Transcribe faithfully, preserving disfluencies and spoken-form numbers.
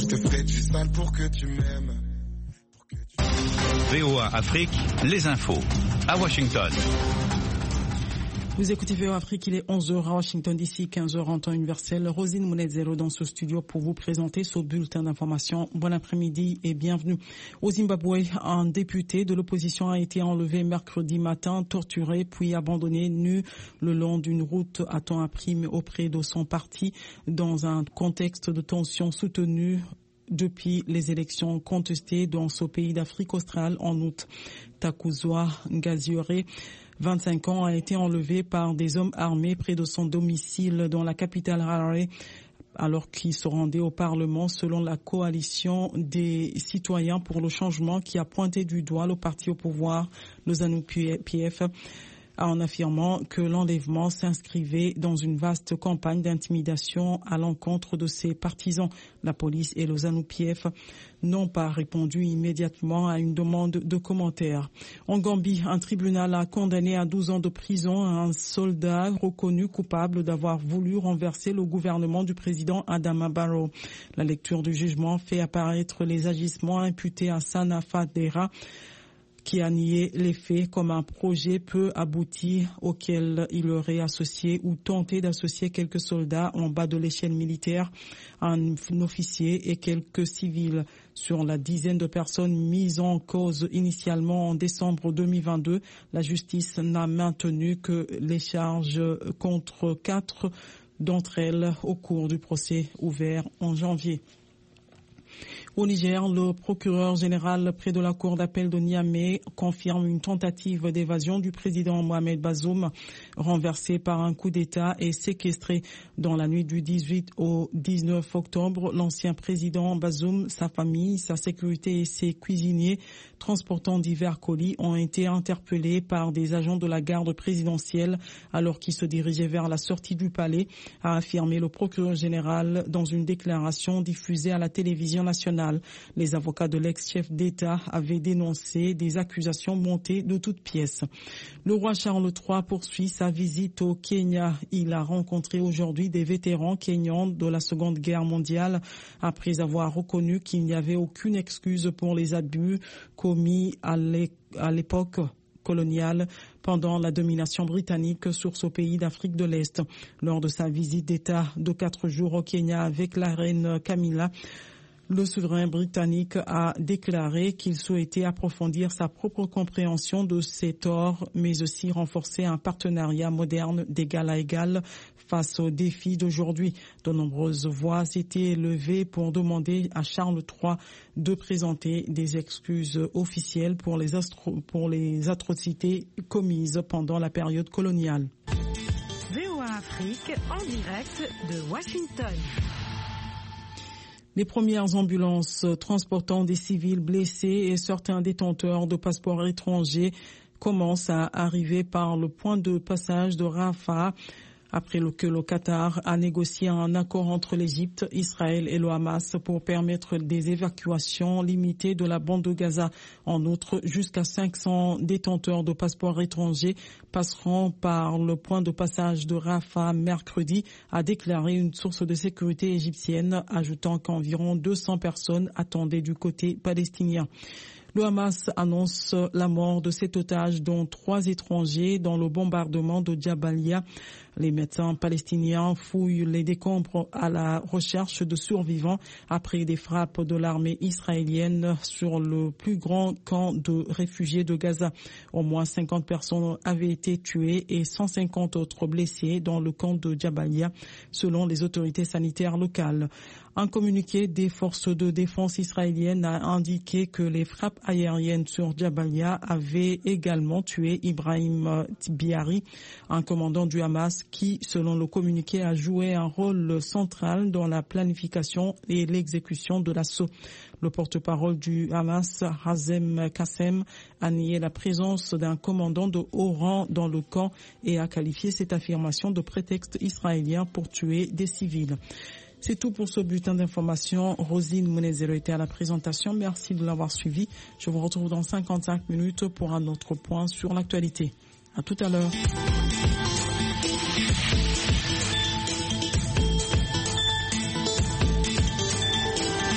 je te ferai du sale pour que tu m'aimes. V O A Afrique, les infos à Washington. Vous écoutez V O A Afrique, il est onze heures à Washington D C, quinze heures en temps universel. Rosine Mounezero dans ce studio pour vous présenter ce bulletin d'information. Bon après-midi et bienvenue. Au Zimbabwe, un député de l'opposition a été enlevé mercredi matin, torturé puis abandonné nu le long d'une route à temps appris auprès de son parti dans un contexte de tension soutenue depuis les élections contestées dans ce pays d'Afrique australe en août. Takuzwa Ngaziore, vingt-cinq ans, a été enlevé par des hommes armés près de son domicile dans la capitale Harare alors qu'il se rendait au Parlement selon la coalition des citoyens pour le changement qui a pointé du doigt le parti au pouvoir, le ZANU-P F, en affirmant que l'enlèvement s'inscrivait dans une vaste campagne d'intimidation à l'encontre de ses partisans. La police et le ZANU-P F n'ont pas répondu immédiatement à une demande de commentaires. En Gambie, un tribunal a condamné à douze ans de prison un soldat reconnu coupable d'avoir voulu renverser le gouvernement du président Adama Barrow. La lecture du jugement fait apparaître les agissements imputés à Sana Fadera, qui a nié les faits comme un projet peu abouti auquel il aurait associé ou tenté d'associer quelques soldats en bas de l'échelle militaire, un officier et quelques civils. Sur la dizaine de personnes mises en cause initialement en décembre deux mille vingt-deux, la justice n'a maintenu que les charges contre quatre d'entre elles au cours du procès ouvert en janvier. Au Niger, le procureur général près de la cour d'appel de Niamey confirme une tentative d'évasion du président Mohamed Bazoum, renversé par un coup d'État et séquestré dans la nuit du dix-huit au dix-neuf octobre. L'ancien président Bazoum, sa famille, sa sécurité et ses cuisiniers transportant divers colis ont été interpellés par des agents de la garde présidentielle alors qu'ils se dirigeaient vers la sortie du palais, a affirmé le procureur général dans une déclaration diffusée à la télévision nationale. Les avocats de l'ex-chef d'État avaient dénoncé des accusations montées de toutes pièces. Le roi Charles trois poursuit sa visite au Kenya. Il a rencontré aujourd'hui des vétérans kenyans de la Seconde Guerre mondiale après avoir reconnu qu'il n'y avait aucune excuse pour les abus commis à l'époque coloniale pendant la domination britannique sur ce pays d'Afrique de l'Est. Lors de sa visite d'État de quatre jours au Kenya avec la reine Camilla, le souverain britannique a déclaré qu'il souhaitait approfondir sa propre compréhension de ses torts, mais aussi renforcer un partenariat moderne d'égal à égal face aux défis d'aujourd'hui. De nombreuses voix étaient levées pour demander à Charles trois de présenter des excuses officielles pour les, astro- pour les atrocités commises pendant la période coloniale. V O A Afrique en direct de Washington. Les premières ambulances transportant des civils blessés et certains détenteurs de passeports étrangers commencent à arriver par le point de passage de Rafah après que le Qatar a négocié un accord entre l'Égypte, Israël et le Hamas pour permettre des évacuations limitées de la bande de Gaza. En outre, jusqu'à cinq cents détenteurs de passeports étrangers passeront par le point de passage de Rafah mercredi, a déclaré une source de sécurité égyptienne, ajoutant qu'environ deux cents personnes attendaient du côté palestinien. Le Hamas annonce la mort de sept otages, dont trois étrangers, dans le bombardement de Jabalia. Les médecins palestiniens fouillent les décombres à la recherche de survivants après des frappes de l'armée israélienne sur le plus grand camp de réfugiés de Gaza. Au moins cinquante personnes avaient été tuées et cent cinquante autres blessées dans le camp de Jabalia, selon les autorités sanitaires locales. Un communiqué des forces de défense israéliennes a indiqué que les frappes aériennes sur Jabalia avaient également tué Ibrahim Biari, un commandant du Hamas qui, selon le communiqué, a joué un rôle central dans la planification et l'exécution de l'assaut. Le porte-parole du Hamas, Hazem Kassem, a nié la présence d'un commandant de haut rang dans le camp et a qualifié cette affirmation de prétexte israélien pour tuer des civils. C'est tout pour ce bulletin d'information. Rosine Mounezero était à la présentation. Merci de l'avoir suivi. Je vous retrouve dans cinquante-cinq minutes pour un autre point sur l'actualité. À tout à l'heure.